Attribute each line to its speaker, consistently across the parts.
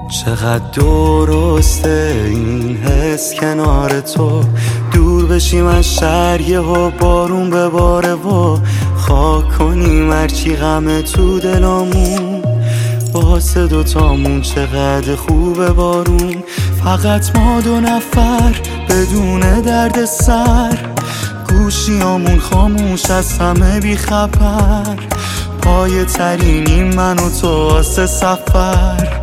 Speaker 1: چقدر درسته این حس کنار تو، دور بشیم از شهر یهو بارون بباره و خاک کنیم هرچی غم تو دلامون. واسه دوتامون چقدر خوبه بارون، فقط ما دو نفر بدون درد سر. گوشیامون خاموش از همه بی خبر، پای ترینی من و تو واسه سفر.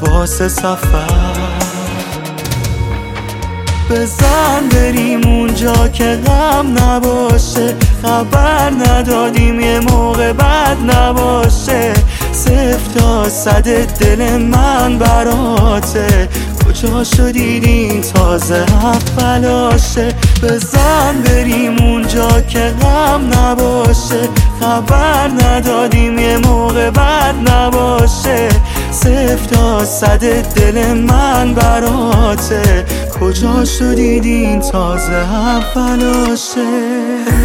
Speaker 1: بزن بریم اونجا که غم نباشه، خبر ندادیم یه موقع بد نباشه. 0 تا 100 دل من براته، کجا شدید این تازه اولاشه. بزن بریم اونجا که غم نباشه، خبر ندادیم یه موقع بد نباشه. 0 تا 100 دل من براته، کجا شدید این تازه اولاشه.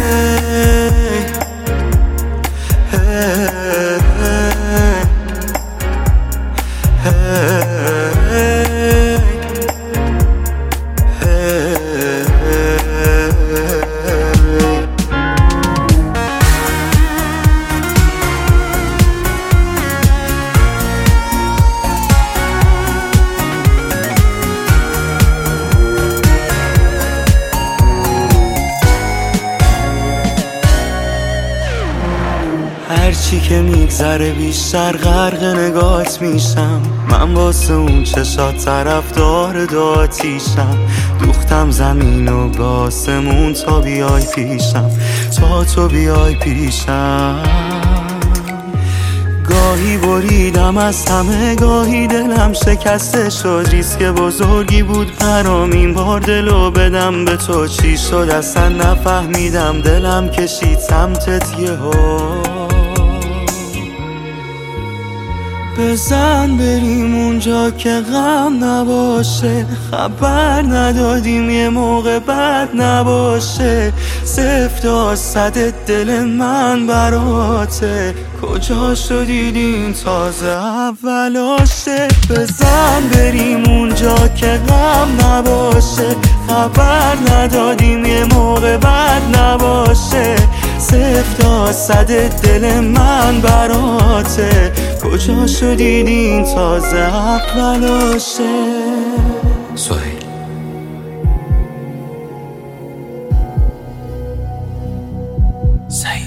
Speaker 1: هرچی که میگذره بیشتر غرق نگات میشم. من واسه اون چشات طرفدار دو آتیشم. دوختم زمین و به آسمون تا بیای پیشم، تا تو بیای پیشم. گاهی بریدم از همه، گاهی دلم شکسته شد. ریسک بزرگی بود برام این بار دلو بدم به تو. چی شد اصلا نفهمیدم، دلم کشید سمتت یهو. بزن بریم اونجا که غم نباشه، خبر ندادیم یه موقع بد نباشه. 0 تا 100 دل من براته، کجا شدید این تازه اولاشه. بزن بریم اونجا که غم نباشه، خبر ندادیم یه موقع بد نباشه. 0 تا 100 دل من براته، کجا شدید این تازه اولاشه.
Speaker 2: سهیل سعید